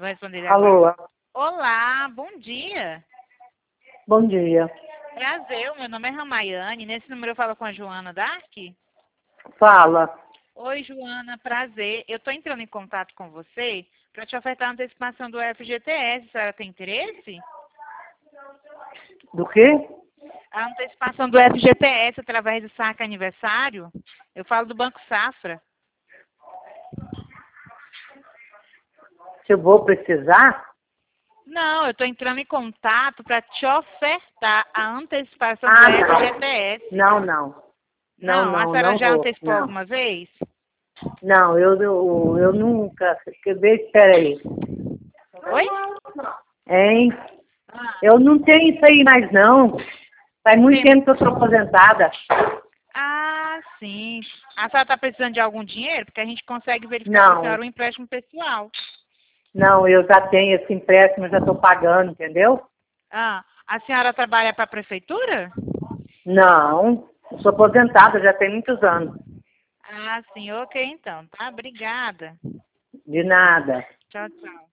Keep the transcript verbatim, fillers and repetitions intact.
Vou responder Alô, agora. Olá, bom dia. bom dia. Prazer, o meu nome é Ramayane. Nesse número eu falo com a Joana Dark. Fala. Oi, Joana, prazer. Eu estou entrando em contato com você para te ofertar a antecipação do F G T S. A senhora tem interesse? Do quê? A antecipação do F G T S através do saque aniversário. Eu falo do Banco Safra. Se eu vou precisar? Não, eu estou entrando em contato para te ofertar a antecipação Ah, do não. F G T S. Não, não. Não, Não, a não, senhora não já vou. antecipou Não. alguma vez? Não, eu, eu, eu nunca. Quer ver? Espera aí. Oi? Hein? Ah, Eu não tenho isso aí mais, não. Faz muito tem- tempo que eu estou aposentada. ah, sim. A senhora está precisando de algum dinheiro? Porque a gente consegue verificar para a Não. senhora um empréstimo pessoal. Não, eu já tenho esse empréstimo, já estou pagando, entendeu? Ah, a senhora trabalha para a prefeitura? Não. Eu sou aposentada, já tem muitos anos. Ah, sim, ok então, tá? Obrigada. De nada. Tchau, tchau.